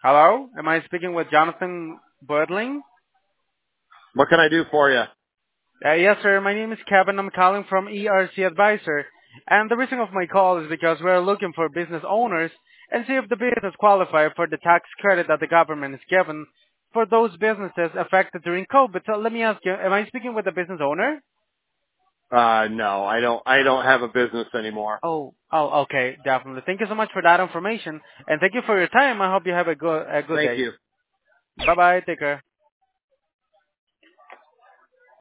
Hello, am I speaking with Jonathan Birdling? What can I do for you? Yes, sir. My name is Kevin. I'm calling from ERC Advisor. And the reason of my call is because we're looking for business owners and see if the business qualify for the tax credit that the government is given for those businesses affected during COVID. So let me ask you, am I speaking with a business owner? No, I don't. I don't have a business anymore. Oh, okay, definitely. Thank you so much for that information, and thank you for your time. I hope you have a good Thank day. you. Bye bye. Take care.